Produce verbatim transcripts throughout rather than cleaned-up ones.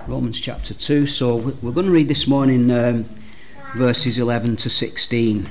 Romans chapter two. So we're going to read this morning um, verses eleven to sixteen.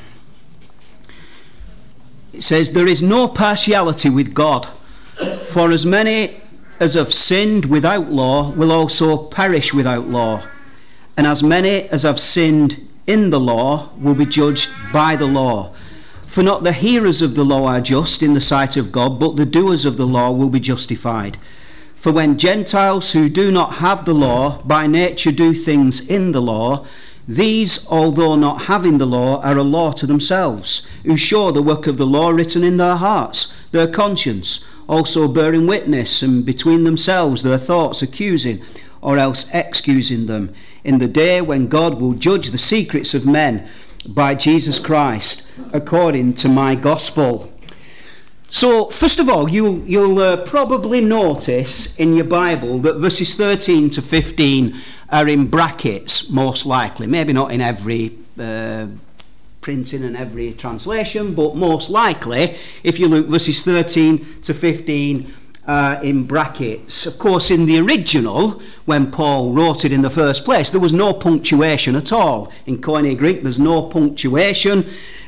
It says, "There is no partiality with God, for as many as have sinned without law will also perish without law, and as many as have sinned in the law will be judged by the law. For not the hearers of the law are just in the sight of God, but the doers of the law will be justified. For when Gentiles who do not have the law by nature do things in the law, these, although not having the law, are a law to themselves, who show the work of the law written in their hearts, their conscience, also bearing witness, and between themselves their thoughts accusing, or else excusing them, in the day when God will judge the secrets of men by Jesus Christ, according to my gospel." So, first of all, you'll, you'll uh, probably notice in your Bible that verses thirteen to fifteen are in brackets, most likely. Maybe not in every uh, printing and every translation, but most likely, if you look verses thirteen to fifteen uh, in brackets. Of course, in the original, when Paul wrote it in the first place, there was no punctuation at all. In Koine Greek, there's no punctuation.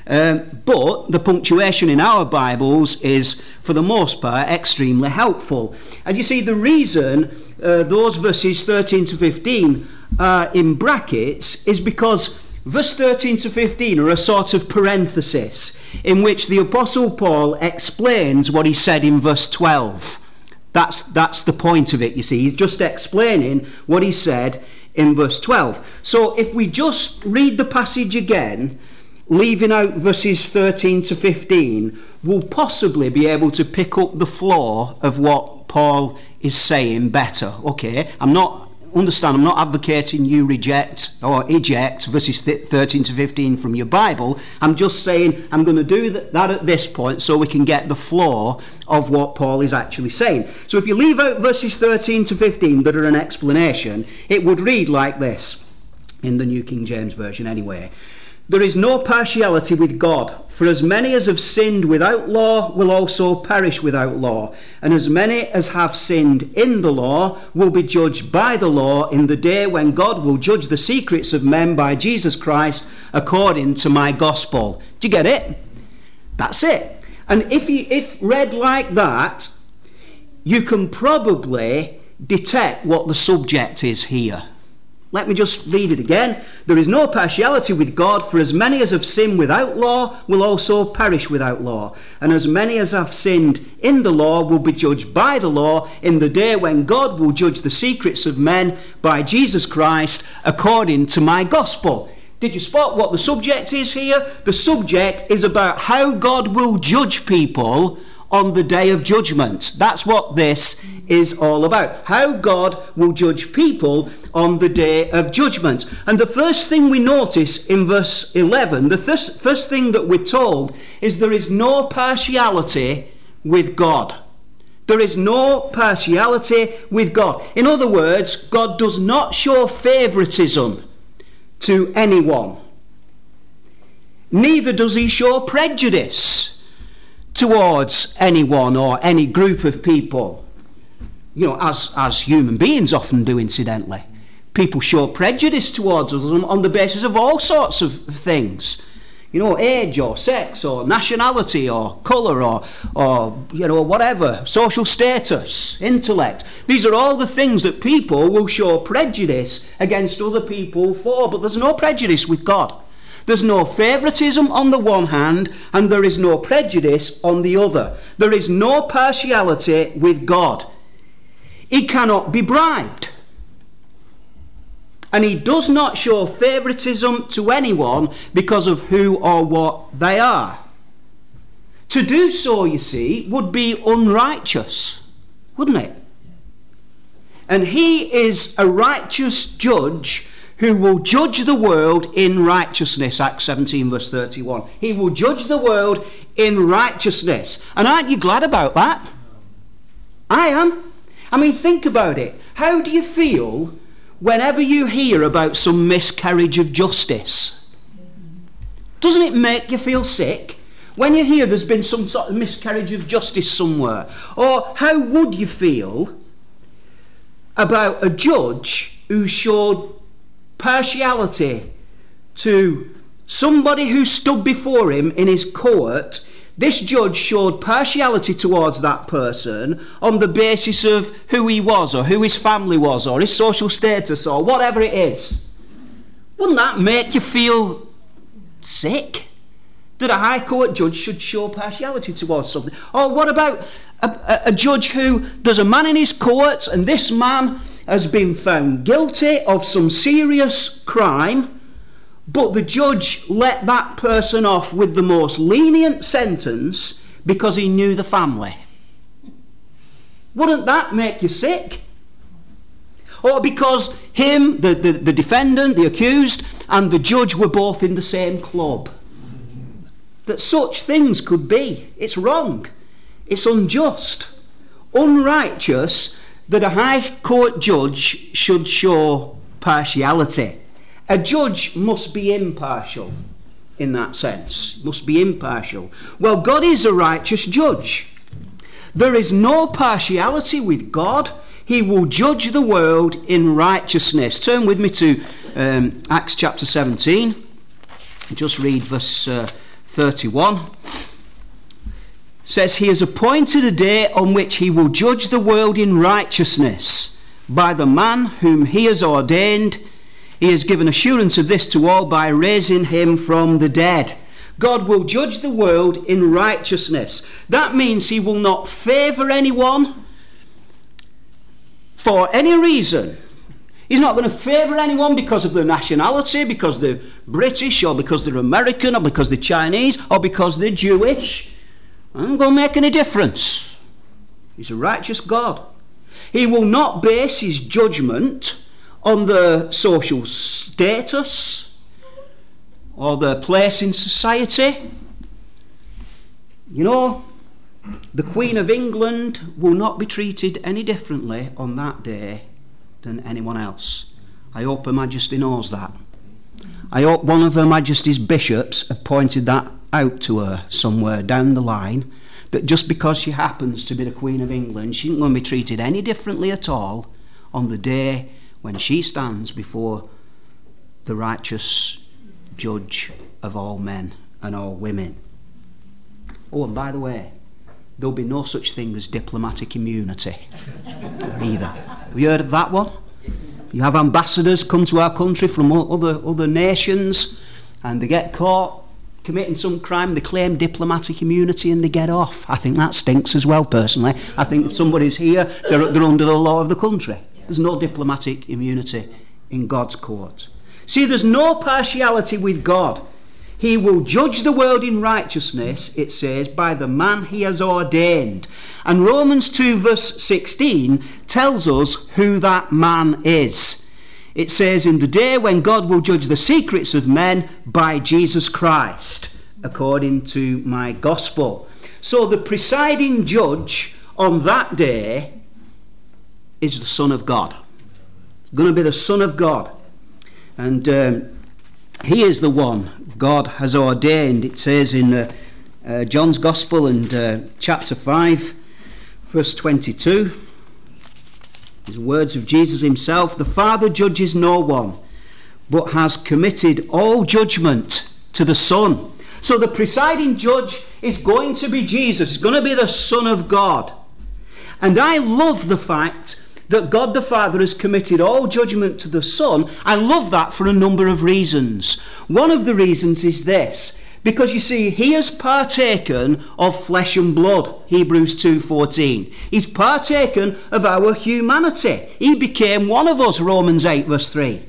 Um, but the punctuation in our Bibles is, for the most part, extremely helpful. And you see, the reason uh, those verses thirteen to fifteen are in brackets is because verse thirteen to fifteen are a sort of parenthesis in which the Apostle Paul explains what he said in verse twelve. That's, that's the point of it, you see. He's just explaining what he said in verse twelve. So if we just read the passage again, leaving out verses thirteen to fifteen, we'll possibly be able to pick up the flow of what Paul is saying better. Okay, I'm not, understand, I'm not advocating you reject or eject verses thirteen to fifteen from your Bible. I'm just saying I'm going to do that at this point so we can get the flow of what Paul is actually saying. So if you leave out verses thirteen to fifteen that are an explanation, it would read like this, in the New King James Version anyway. "There is no partiality with God, for as many as have sinned without law will also perish without law, and as many as have sinned in the law will be judged by the law in the day when God will judge the secrets of men by Jesus Christ, according to my gospel." Do you get it? That's it. And if you, if read like that, you can probably detect what the subject is here. Let me just read it again. "There is no partiality with God, for as many as have sinned without law will also perish without law. And as many as have sinned in the law will be judged by the law in the day when God will judge the secrets of men by Jesus Christ, according to my gospel." Did you spot what the subject is here? The subject is about how God will judge people on the day of judgment. That's what this is all about. How God will judge people on the day of judgment. And the first thing we notice in verse eleven, the th- first thing that we're told is there is no partiality with God. There is no partiality with God. In other words, God does not show favoritism to anyone. Neither does he show prejudice towards anyone or any group of people. You know, as, as human beings often do, incidentally. People show prejudice towards us on the basis of all sorts of things. You know, age or sex or nationality or colour or, or, you know, whatever, social status, intellect. These are all the things that people will show prejudice against other people for, but there's no prejudice with God. There's no favouritism on the one hand, and there is no prejudice on the other. There is no partiality with God. He cannot be bribed. And he does not show favouritism to anyone because of who or what they are. To do so, you see, would be unrighteous, wouldn't it? And he is a righteous judge who will judge the world in righteousness, Acts seventeen verse thirty-one. He will judge the world in righteousness. And aren't you glad about that? I am. I mean, think about it. How do you feel whenever you hear about some miscarriage of justice? Doesn't it make you feel sick? When you hear there's been some sort of miscarriage of justice somewhere? Or how would you feel about a judge who showed partiality to somebody who stood before him in his court, this judge showed partiality towards that person on the basis of who he was or who his family was or his social status or whatever it is. Wouldn't that make you feel sick? That a High Court judge should show partiality towards something? Or what about a, a, a judge who, there's a man in his court and this man has been found guilty of some serious crime, but the judge let that person off with the most lenient sentence because he knew the family? Wouldn't that make you sick? Or because him, the, the, the defendant, the accused, and the judge were both in the same club? That such things could be. It's wrong. It's unjust. Unrighteous that a High Court judge should show partiality. A judge must be impartial in that sense. Must be impartial. Well, God is a righteous judge. There is no partiality with God. He will judge the world in righteousness. Turn with me to um, Acts chapter seventeen. Just read verse uh, thirty-one. It says, he has appointed a day on which he will judge the world in righteousness by the man whom he has ordained. He has given assurance of this to all by raising him from the dead. God will judge the world in righteousness. That means he will not favour anyone for any reason. He's not going to favour anyone because of their nationality, because they're British, or because they're American, or because they're Chinese, or because they're Jewish. It ain't going to make any difference. He's a righteous God. He will not base his judgment on their social status or their place in society. You know, the Queen of England will not be treated any differently on that day than anyone else. I hope Her Majesty knows that. I hope one of Her Majesty's bishops have pointed that out to her somewhere down the line, that just because she happens to be the Queen of England, she isn't going to be treated any differently at all on the day when she stands before the righteous judge of all men and all women. Oh, and by the way, there'll be no such thing as diplomatic immunity either. Have you heard of that one? You have ambassadors come to our country from other, other nations, and they get caught committing some crime, they claim diplomatic immunity and they get off. I think that stinks as well, personally. I think if somebody's here, they're, they're under the law of the country. There's no diplomatic immunity in God's court. See, there's no partiality with God. He will judge the world in righteousness, it says, by the man he has ordained. And Romans two verse sixteen tells us who that man is. It says, in the day when God will judge the secrets of men by Jesus Christ, according to my gospel. So the presiding judge on that day is the Son of God. It's going to be the Son of God. And um, he is the one God has ordained. It says in uh, uh, John's Gospel and uh, chapter five, verse twenty-two. These words of Jesus himself, the Father judges no one, but has committed all judgment to the Son. So the presiding judge is going to be Jesus. It's going to be the Son of God. And I love the fact that God the Father has committed all judgment to the Son. I love that for a number of reasons. One of the reasons is this. Because you see, he has partaken of flesh and blood, Hebrews two fourteen. He's partaken of our humanity. He became one of us, Romans eight verse three.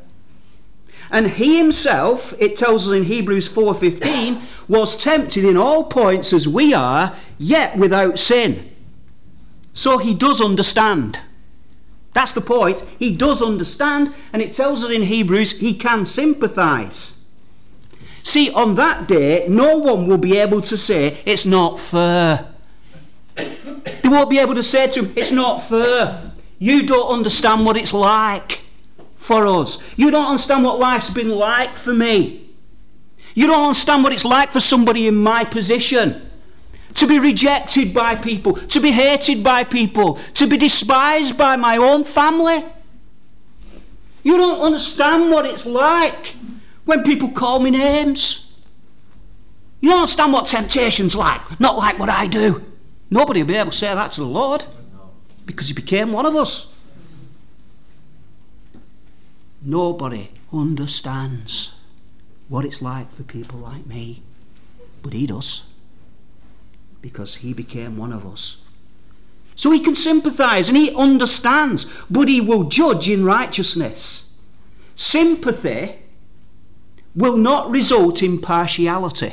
And he himself, it tells us in Hebrews four fifteen, was tempted in all points as we are, yet without sin. So he does understand. That's the point. He does understand, and it tells us in Hebrews he can sympathise. See, on that day, no one will be able to say, it's not fair. They won't be able to say to him, it's not fair. You don't understand what it's like for us. You don't understand what life's been like for me. You don't understand what it's like for somebody in my position. To be rejected by people, to be hated by people, to be despised by my own family. You don't understand what it's like when people call me names. You don't understand what temptation's like. Not like what I do. Nobody will be able to say that to the Lord, because he became one of us. Nobody understands what it's like for people like me, but he does, because he became one of us. So he can sympathise and he understands, but he will judge in righteousness. Sympathy will not result in partiality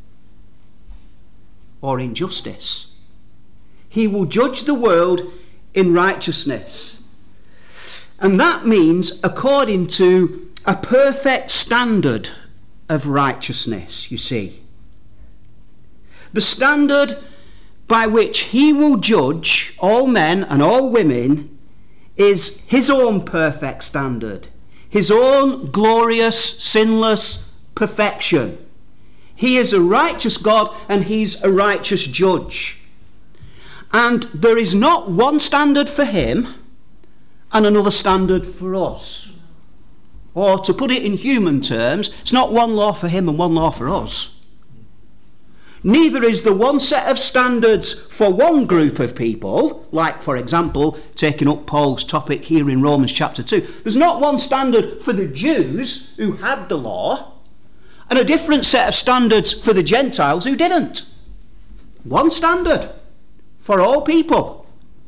or injustice. He will judge the world in righteousness. And that means according to a perfect standard of righteousness, you see. The standard by which he will judge all men and all women is his own perfect standard, his own glorious, sinless perfection. He is a righteous God and he's a righteous judge. And there is not one standard for him and another standard for us. Or to put it in human terms, it's not one law for him and one law for us. Neither is there one set of standards for one group of people, like, for example, taking up Paul's topic here in Romans chapter two. There's not one standard for the Jews who had the law, and a different set of standards for the Gentiles who didn't. One standard for all people.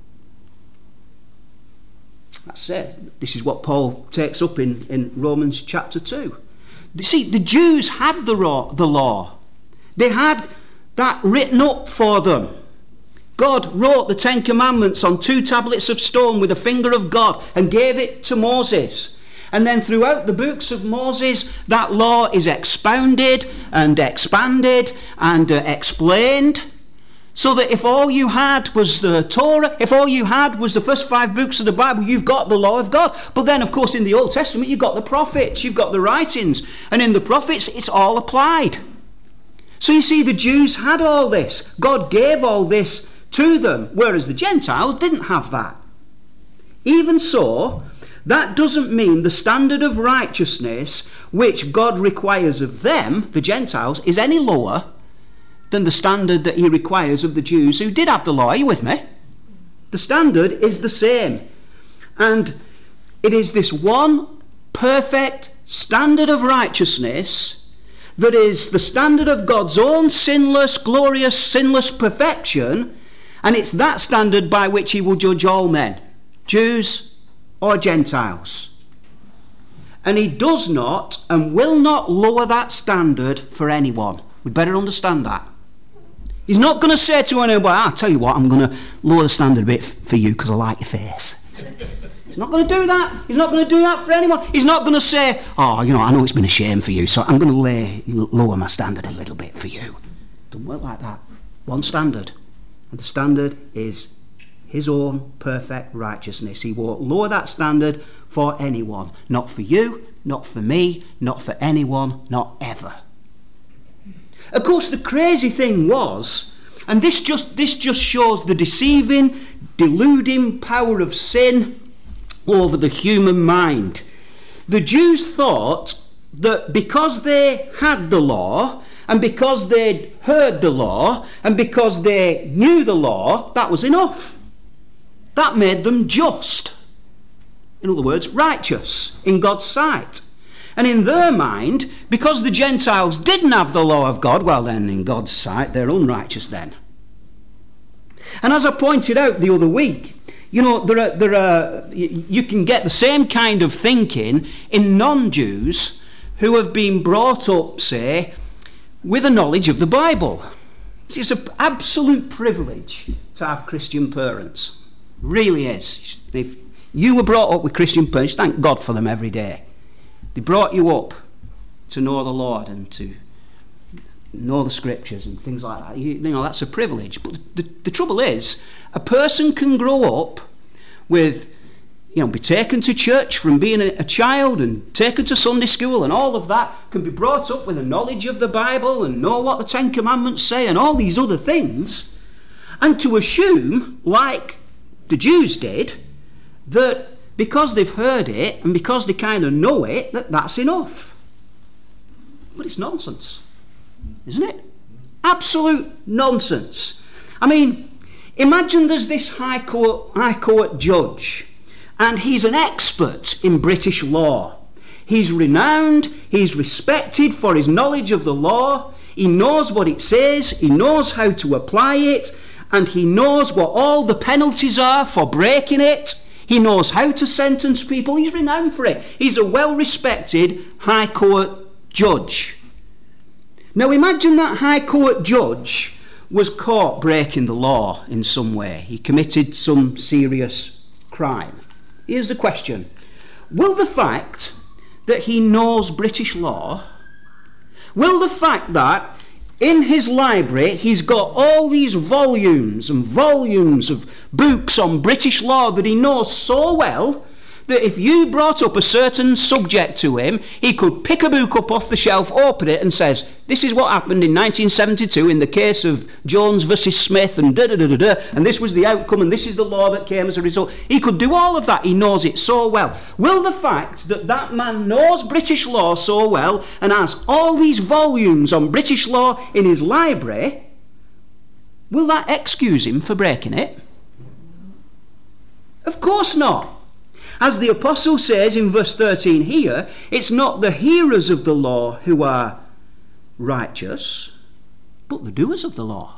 That's it. This is what Paul takes up in, in Romans chapter two. You see, the Jews had the law, the law. They had that written up for them. God wrote the Ten Commandments on two tablets of stone with the finger of God and gave it to Moses. And then throughout the books of Moses, that law is expounded and expanded and uh, explained. So that if all you had was the Torah, if all you had was the first five books of the Bible, you've got the law of God. But then, of course, in the Old Testament, you've got the prophets, you've got the writings. And in the prophets, it's all applied. So you see, the Jews had all this. God gave all this to them, whereas the Gentiles didn't have that. Even so, that doesn't mean the standard of righteousness which God requires of them, the Gentiles, is any lower than the standard that he requires of the Jews who did have the law. Are you with me? The standard is the same. And it is this one perfect standard of righteousness that is the standard of God's own sinless, glorious, sinless perfection, and it's that standard by which he will judge all men, Jews or Gentiles. And he does not and will not lower that standard for anyone. We'd better understand that. He's not going to say to anyone, I'll tell you what, I'm going to lower the standard a bit for you because I like your face. He's not going to do that. He's not going to do that for anyone. He's not going to say, oh, you know, I know it's been a shame for you, so I'm going to lay, lower my standard a little bit for you. It doesn't work like that. One standard. And the standard is his own perfect righteousness. He won't lower that standard for anyone. Not for you, not for me, not for anyone, not ever. Of course, the crazy thing was, and this just, this just shows the deceiving, deluding power of sin over the human mind. The Jews thought that because they had the law, and because they'd heard the law, and because they knew the law, that was enough. That made them just. In other words, righteous in God's sight. And in their mind, because the Gentiles didn't have the law of God, well then, in God's sight, they're unrighteous then. And as I pointed out the other week, you know, there are, there are, you can get the same kind of thinking in non-Jews who have been brought up, say, with a knowledge of the Bible. It's an absolute privilege to have Christian parents. It really is. If you were brought up with Christian parents, thank God for them every day. They brought you up to know the Lord and to know the scriptures and things like that. You, you know, that's a privilege. But the, the trouble is, a person can grow up with, you know, be taken to church from being a, a child and taken to Sunday school and all of that, can be brought up with a knowledge of the Bible and know what the Ten Commandments say and all these other things, and to assume, like the Jews did, that because they've heard it and because they kind of know it, that that's enough. But it's nonsense, isn't it? Absolute nonsense. I mean, imagine there's this High Court, High Court judge, and he's an expert in British law. He's renowned, he's respected for his knowledge of the law, he knows what it says, he knows how to apply it, and he knows what all the penalties are for breaking it. He knows how to sentence people. He's renowned for it. He's a well-respected High Court judge. Now imagine that High Court judge was caught breaking the law in some way. He committed some serious crime. Here's the question. Will the fact that he knows British law, will the fact that in his library he's got all these volumes and volumes of books on British law that he knows so well that if you brought up a certain subject to him, he could pick a book up off the shelf, open it and says, this is what happened in nineteen seventy-two in the case of Jones versus Smith and da da da da da, and this was the outcome and this is the law that came as a result. He could do all of that. He knows it so well. Will the fact that that man knows British law so well and has all these volumes on British law in his library, will that excuse him for breaking it? Of course not. As the apostle says in verse thirteen here, it's not the hearers of the law who are righteous, but the doers of the law.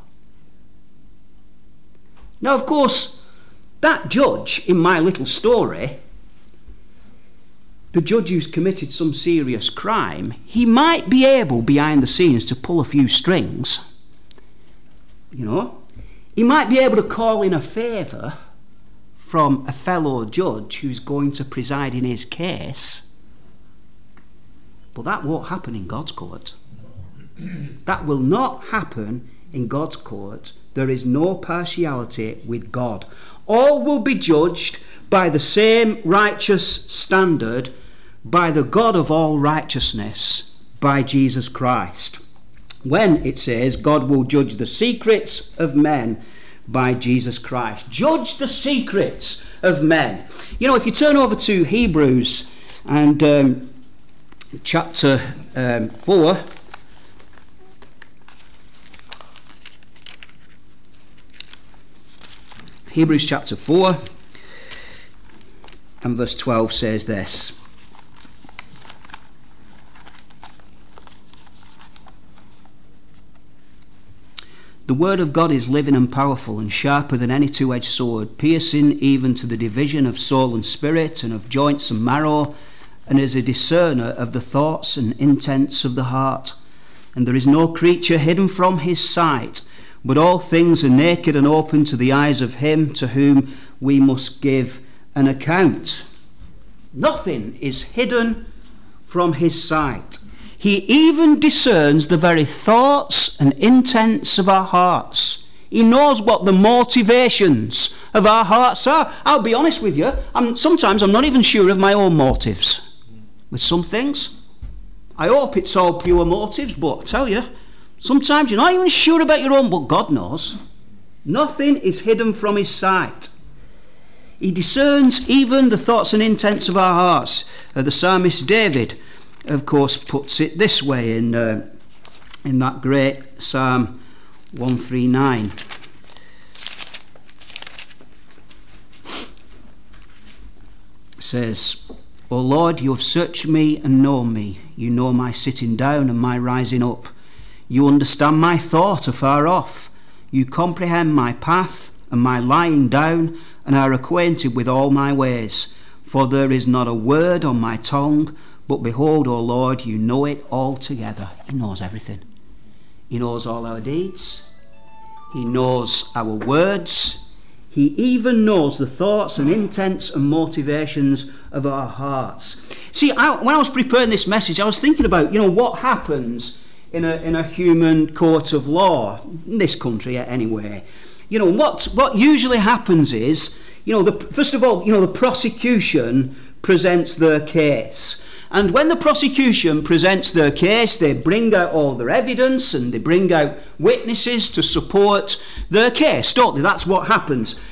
Now, of course, that judge in my little story, the judge who's committed some serious crime, he might be able behind the scenes to pull a few strings. You know, he might be able to call in a favour from a fellow judge who's going to preside in his case. But that won't happen in God's court. That will not happen in God's court. There is no partiality with God. All will be judged by the same righteous standard, by the God of all righteousness, by Jesus Christ. When it says God will judge the secrets of men by Jesus Christ. Judge the secrets of men. You know, if you turn over to Hebrews and um, chapter um, four, Hebrews chapter four and verse twelve says this. The word of God is living and powerful and sharper than any two-edged sword, piercing even to the division of soul and spirit and of joints and marrow, and is a discerner of the thoughts and intents of the heart. And there is no creature hidden from his sight, but all things are naked and open to the eyes of him to whom we must give an account. Nothing is hidden from his sight. He even discerns the very thoughts and intents of our hearts. He knows what the motivations of our hearts are. I'll be honest with you, I'm, sometimes I'm not even sure of my own motives with some things. I hope it's all pure motives, but I tell you, sometimes you're not even sure about your own, but God knows. Nothing is hidden from his sight. He discerns even the thoughts and intents of our hearts. Uh, the psalmist David, of course, puts it this way in uh, in that great Psalm one thirty-nine. It says, O Lord, you have searched me and known me. You know my sitting down and my rising up. You understand my thought afar off. You comprehend my path and my lying down, and are acquainted with all my ways. For there is not a word on my tongue, but behold, O Lord, you know it altogether. He knows everything. He knows all our deeds. He knows our words. He even knows the thoughts and intents and motivations of our hearts. See, I, when I was preparing this message, I was thinking about, you know, what happens in a in a human court of law, in this country anyway. You know, what what usually happens is, you know, the, first of all, you know, the prosecution presents their case. And when the prosecution presents their case, they bring out all their evidence and they bring out witnesses to support their case, don't they? That's what happens.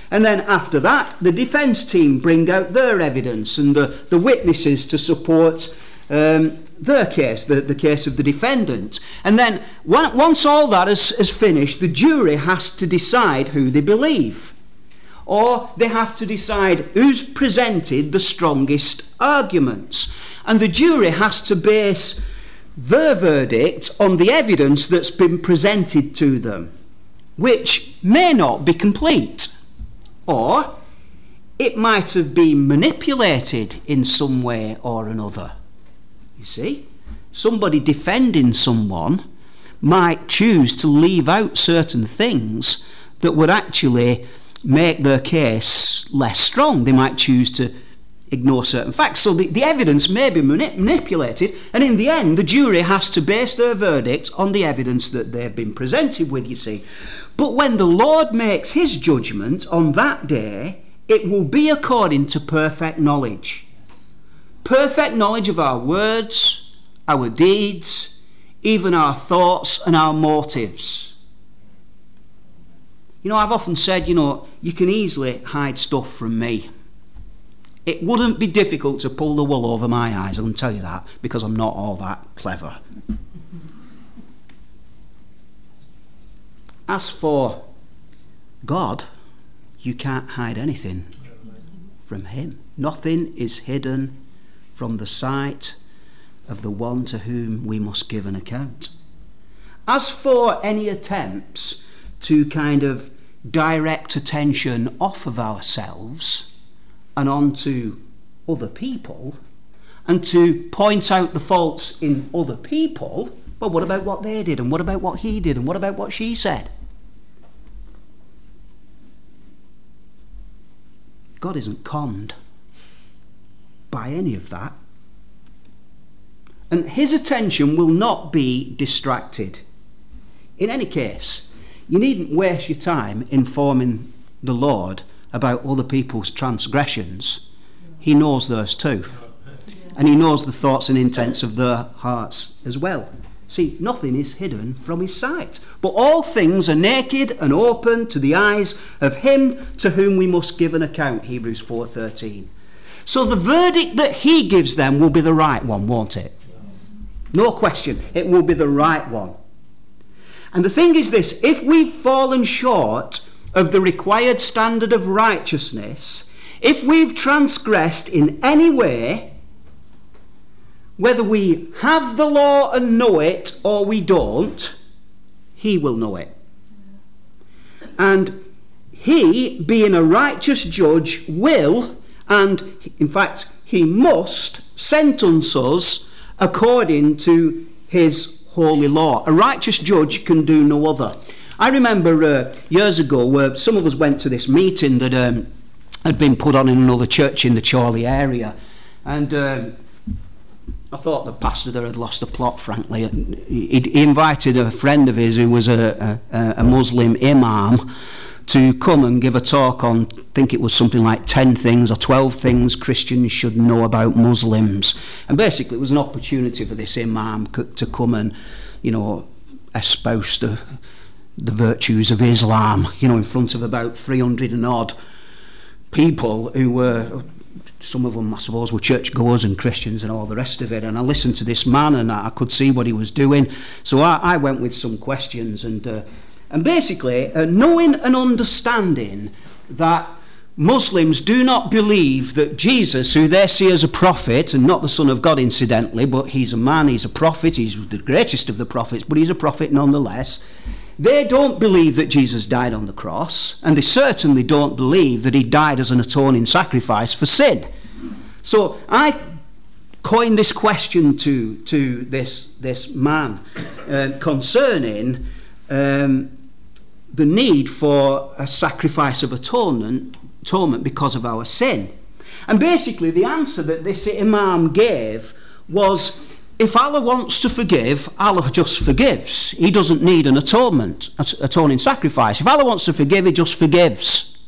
And then after that, the defence team bring out their evidence and the, the witnesses to support um, their case, the, the case of the defendant. And then one, once all that is, is finished, the jury has to decide who they believe. Or they have to decide who's presented the strongest arguments. And the jury has to base their verdict on the evidence that's been presented to them, which may not be complete. Or it might have been manipulated in some way or another. You see, somebody defending someone might choose to leave out certain things that would actually make their case less strong. They might choose to ignore certain facts. So the, the evidence may be manip- manipulated, and in the end, the jury has to base their verdict on the evidence that they've been presented with, you see. But when the Lord makes his judgment on that day, it will be according to perfect knowledge. Perfect knowledge of our words, our deeds, even our thoughts and our motives. You know, I've often said, you know, you can easily hide stuff from me. It wouldn't be difficult to pull the wool over my eyes, I can tell you that, because I'm not all that clever. As for God, you can't hide anything from him. Nothing is hidden from the sight of the one to whom we must give an account. As for any attempts to kind of direct attention off of ourselves and onto other people, and to point out the faults in other people, well, what about what they did, and what about what he did, and what about what she said? God isn't conned by any of that. And his attention will not be distracted. In any case, you needn't waste your time informing the Lord about other people's transgressions. He knows those too. And he knows the thoughts and intents of their hearts as well. See, nothing is hidden from his sight, but all things are naked and open to the eyes of him to whom we must give an account, Hebrews four thirteen. So the verdict that he gives them will be the right one, won't it? No question, it will be the right one. And the thing is this, if we've fallen short of the required standard of righteousness, if we've transgressed in any way, whether we have the law and know it or we don't, he will know it. And he, being a righteous judge, will, and in fact he must, sentence us according to his holy law. A righteous judge can do no other. I remember uh, years ago uh, some of us went to this meeting that um, had been put on in another church in the Chorley area, and um, I thought the pastor there had lost the plot, frankly. He, he invited a friend of his who was a, a, a Muslim imam to come and give a talk on, I think it was something like ten things or twelve things Christians should know about Muslims. And basically it was an opportunity for this imam to come and, you know, espouse the, the virtues of Islam, you know, in front of about three hundred and odd people who were, some of them I suppose were churchgoers and Christians and all the rest of it. And I listened to this man and I could see what he was doing. So I, I went with some questions and uh, and basically uh, knowing and understanding that Muslims do not believe that Jesus, who they see as a prophet, and not the Son of God incidentally, but he's a man, he's a prophet, he's the greatest of the prophets, but he's a prophet nonetheless. They don't believe that Jesus died on the cross, and they certainly don't believe that he died as an atoning sacrifice for sin. So I coined this question to, to this, this man uh, concerning um, the need for a sacrifice of atonement, atonement because of our sin. And basically the answer that this imam gave was, if Allah wants to forgive, Allah just forgives. He doesn't need an atonement, atoning sacrifice. If Allah wants to forgive, he just forgives.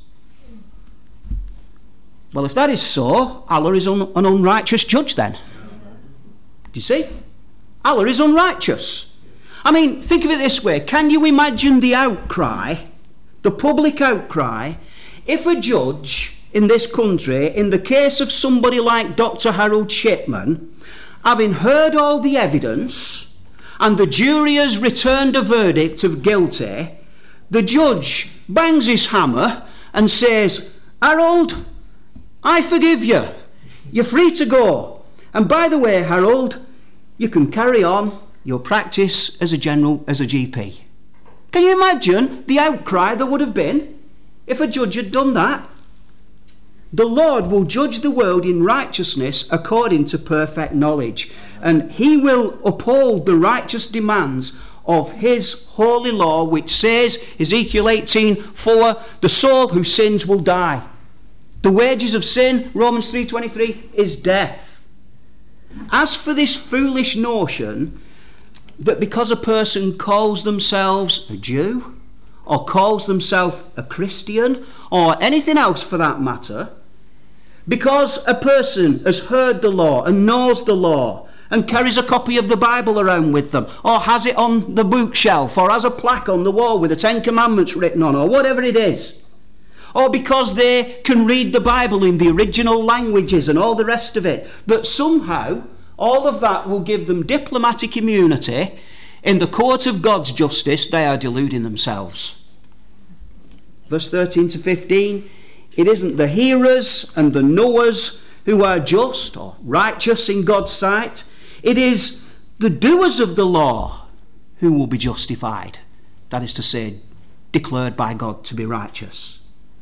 Well, if that is so, Allah is un- an unrighteous judge then. Do you see? Allah is unrighteous. I mean, think of it this way. Can you imagine the outcry, the public outcry, if a judge in this country, in the case of somebody like Doctor Harold Shipman, having heard all the evidence and the jury has returned a verdict of guilty, the judge bangs his hammer and says, Harold, I forgive you. You're free to go. And by the way, Harold, you can carry on your practice as a general, as a G P. Can you imagine the outcry there would have been if a judge had done that? The Lord will judge the world in righteousness according to perfect knowledge, and he will uphold the righteous demands of his holy law, which says, Ezekiel eighteen four, the soul who sins will die. The wages of sin, Romans three twenty-three, is death. As for this foolish notion that because a person calls themselves a Jew, or calls themselves a Christian, or anything else for that matter, because a person has heard the law and knows the law and carries a copy of the Bible around with them, or has it on the bookshelf, or has a plaque on the wall with the Ten Commandments written on, or whatever it is, or because they can read the Bible in the original languages and all the rest of it, that somehow all of that will give them diplomatic immunity in the court of God's justice, they are deluding themselves. Verse thirteen to fifteen, it isn't the hearers and the knowers who are just or righteous in God's sight. It is the doers of the law who will be justified. That is to say, declared by God to be righteous.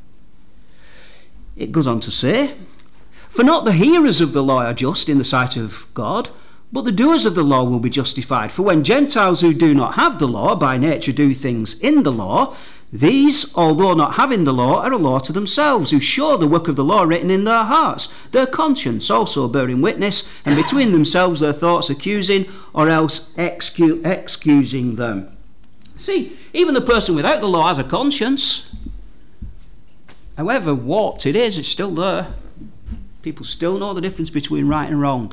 It goes on to say, for not the hearers of the law are just in the sight of God, but the doers of the law will be justified. For when Gentiles who do not have the law by nature do things in the law, these, although not having the law, are a law to themselves, who show the work of the law written in their hearts, their conscience also bearing witness, and between themselves their thoughts accusing, or else excu- excusing them. See, even the person without the law has a conscience. However warped it is, it's still there. People still know the difference between right and wrong.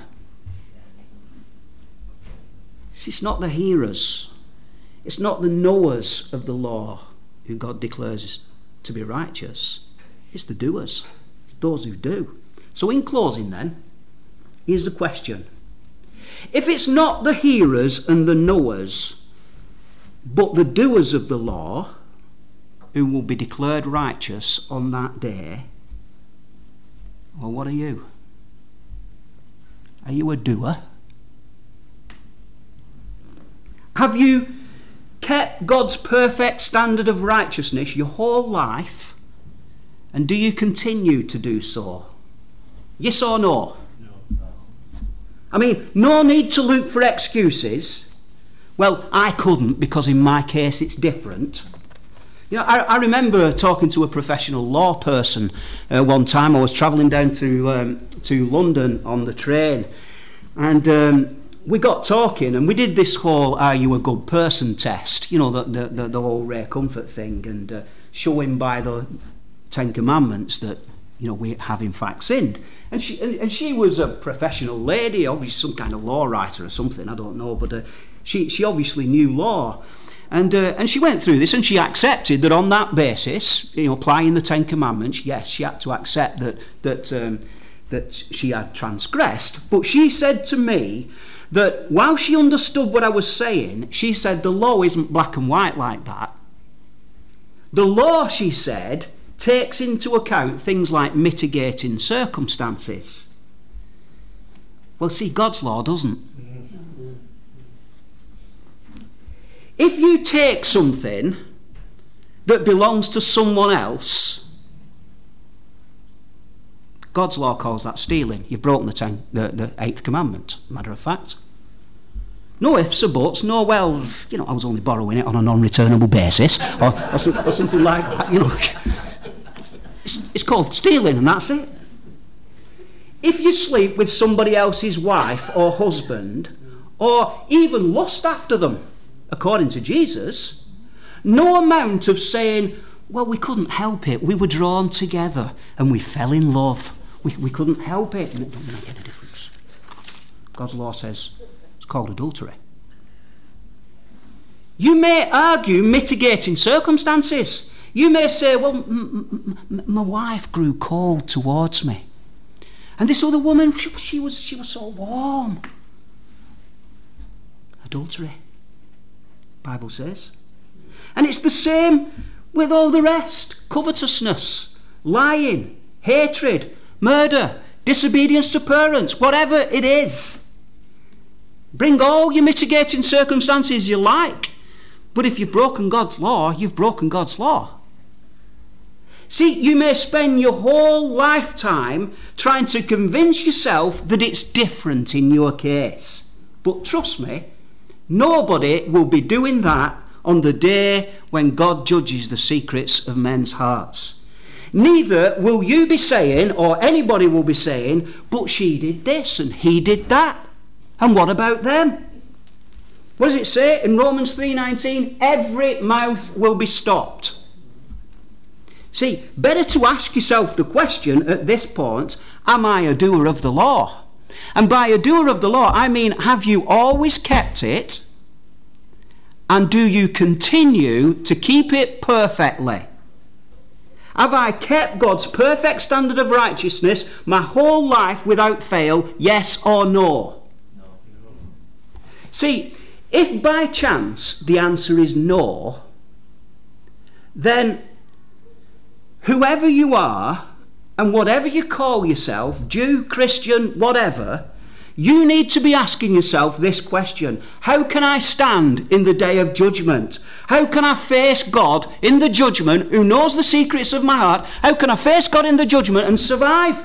It's not the hearers, it's not the knowers of the law who God declares to be righteous. It's the doers. It's those who do. So in closing then, here's the question. If it's not the hearers and the knowers, but the doers of the law who will be declared righteous on that day, well, what are you? Are you a doer? Have you kept God's perfect standard of righteousness your whole life, and do you continue to do so? Yes or no? No. I mean, no need to look for excuses. Well, I couldn't because in my case it's different. You know, I, I remember talking to a professional law person uh, one time. I was travelling down to um, to London on the train, and um, we got talking, and we did this whole "Are you a good person?" test. You know, the the the, the whole Ray Comfort thing, and uh, showing by the Ten Commandments that, you know, we have in fact sinned. And she and, and she was a professional lady, obviously some kind of law writer or something. I don't know, but uh, she she obviously knew law. And uh, and she went through this, and she accepted that on that basis, you know, applying the Ten Commandments, yes, she had to accept that that um, that she had transgressed. But she said to me that while she understood what I was saying, she said the law isn't black and white like that. The law, she said, takes into account things like mitigating circumstances. Well, see, God's law doesn't. If you take something that belongs to someone else, God's law calls that stealing. You've broken the, ten, the, the eighth commandment, matter of fact. No ifs or buts, no, well, you know, I was only borrowing it on a non-returnable basis, or, or, some, or something like that, you know. It's, it's called stealing, and that's it. If you sleep with somebody else's wife or husband, or even lust after them, according to Jesus, no amount of saying, well, we couldn't help it, we were drawn together and we fell in love, we, we couldn't help it, and it doesn't make any difference. God's law says it's called adultery. You may argue mitigating circumstances. You may say, well, m- m- my wife grew cold towards me. And this other woman, she, she was she was so warm. Adultery, Bible says. And it's the same with all the rest. Covetousness, lying, hatred, murder, disobedience to parents, whatever it is. Bring all your mitigating circumstances you like. But if you've broken God's law, you've broken God's law. See, you may spend your whole lifetime trying to convince yourself that it's different in your case. But trust me, nobody will be doing that on the day when God judges the secrets of men's hearts. Neither will you be saying, or anybody will be saying, but she did this and he did that. And what about them? What does it say in Romans three nineteen? Every mouth will be stopped. See, better to ask yourself the question at this point, am I a doer of the law? And by a doer of the law, I mean, have you always kept it? And do you continue to keep it perfectly? Have I kept God's perfect standard of righteousness my whole life without fail, yes or no? No. See, if by chance the answer is no, then whoever you are, and whatever you call yourself, Jew, Christian, whatever, you need to be asking yourself this question. How can I stand in the day of judgment? How can I face God in the judgment, who knows the secrets of my heart? How can I face God in the judgment and survive?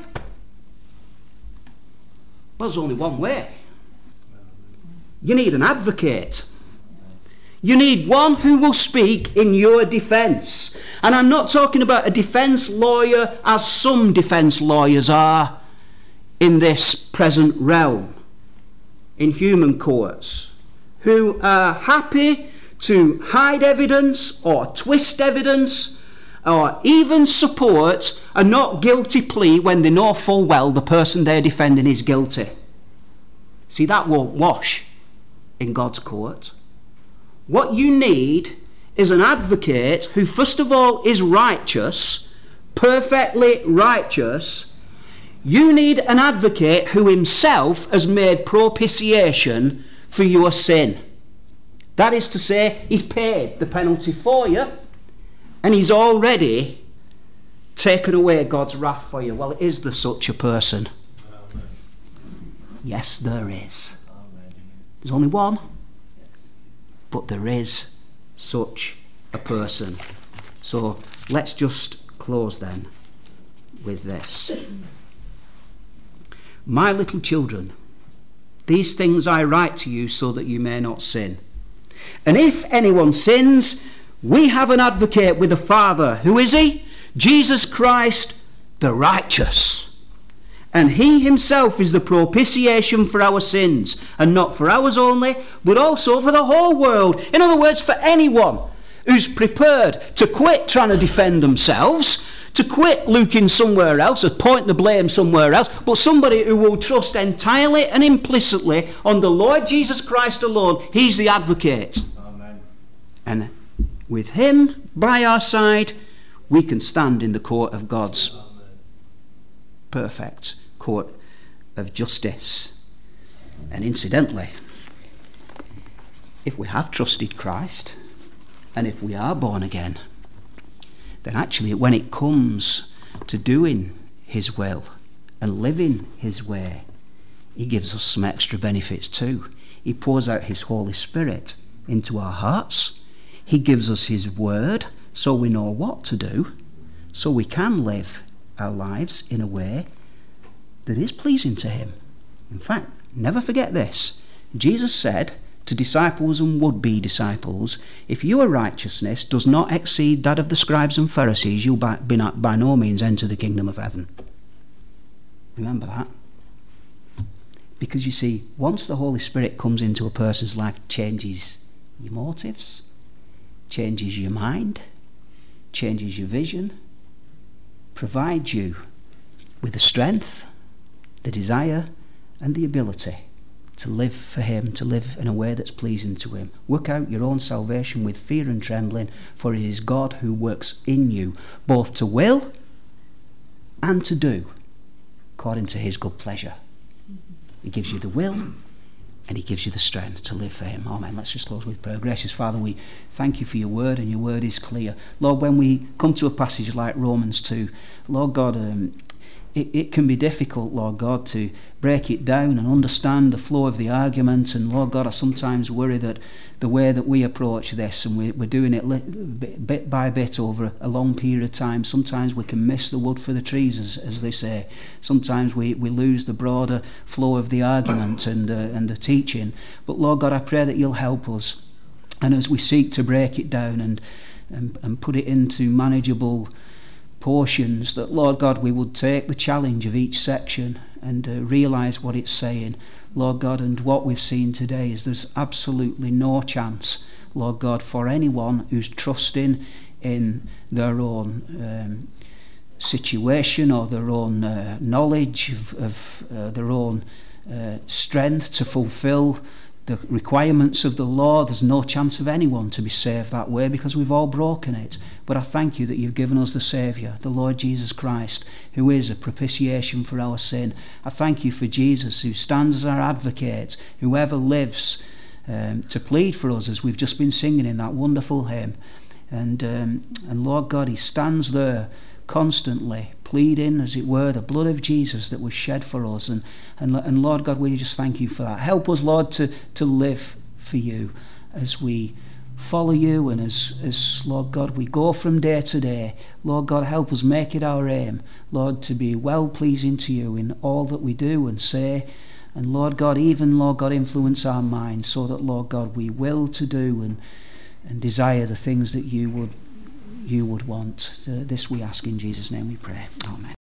Well, there's only one way. You need an advocate. You need one who will speak in your defence. And I'm not talking about a defence lawyer as some defence lawyers are in this present realm, in human courts, who are happy to hide evidence or twist evidence or even support a not guilty plea when they know full well the person they're defending is guilty. See, that won't wash in God's court. What you need is an advocate who first of all is righteous, perfectly righteous. You need an advocate who himself has made propitiation for your sin. That is to say, he's paid the penalty for you, and he's already taken away God's wrath for you. Well, is there such a person? Amen. Yes, there is. Amen. There's only one, but there is such a person. So let's just close then with this. My little children, these things I write to you so that you may not sin. And if anyone sins, we have an advocate with the Father. Who is he? Jesus Christ, the righteous. And he himself is the propitiation for our sins, and not for ours only, but also for the whole world. In other words, for anyone who's prepared to quit trying to defend themselves, to quit looking somewhere else, or point the blame somewhere else, but somebody who will trust entirely and implicitly on the Lord Jesus Christ alone. He's the advocate. Amen. And with him by our side, we can stand in the court of God's Amen. Perfect court of justice. And incidentally, if we have trusted Christ, and if we are born again, then actually when it comes to doing his will and living his way, he gives us some extra benefits too. He pours out his Holy Spirit into our hearts. He gives us his word so we know what to do, so we can live our lives in a way that is pleasing to him. In fact, never forget this. Jesus said to disciples and would-be disciples, if your righteousness does not exceed that of the scribes and Pharisees, you'll by, by, not, by no means enter the kingdom of heaven. Remember that. Because you see, once the Holy Spirit comes into a person's life, it changes your motives, changes your mind, changes your vision, provides you with the strength, the desire and the ability to live for him, to live in a way that's pleasing to him. Work out your own salvation with fear and trembling, for it is God who works in you, both to will and to do, according to his good pleasure. He gives you the will, and he gives you the strength to live for him. Amen. Let's just close with prayer. Gracious Father, we thank you for your word, and your word is clear. Lord, when we come to a passage like Romans two, Lord God, um, it, it can be difficult, Lord God, to break it down and understand the flow of the argument. And Lord God, I sometimes worry that the way that we approach this, and we, we're doing it bit, bit by bit over a long period of time, sometimes we can miss the wood for the trees, as, as they say. Sometimes we, we lose the broader flow of the argument and, uh, and the teaching. But Lord God, I pray that you'll help us. And as we seek to break it down and, and, and put it into manageable portions, that Lord God, we would take the challenge of each section and uh, realise what it's saying, Lord God. And what we've seen today is there's absolutely no chance, Lord God, for anyone who's trusting in their own um, situation or their own uh, knowledge of, of uh, their own uh, strength to fulfil the requirements of the law. There's no chance of anyone to be saved that way, because we've all broken it. But I thank you that you've given us the Saviour, the Lord Jesus Christ, who is a propitiation for our sin. I thank you for Jesus, who stands as our advocate, whoever lives um, to plead for us, as we've just been singing in that wonderful hymn. And, um, and Lord God, he stands there constantly pleading, as it were, the blood of Jesus that was shed for us. And, and, and Lord God, we just thank you for that. Help us, Lord, to, to live for you as we follow you, and as, as, Lord God, we go from day to day. Lord God, help us make it our aim, Lord, to be well-pleasing to you in all that we do and say. And Lord God, even, Lord God, influence our minds so that, Lord God, we will to do and, and desire the things that you would you would want. Uh, this we ask in Jesus' name we pray. Amen.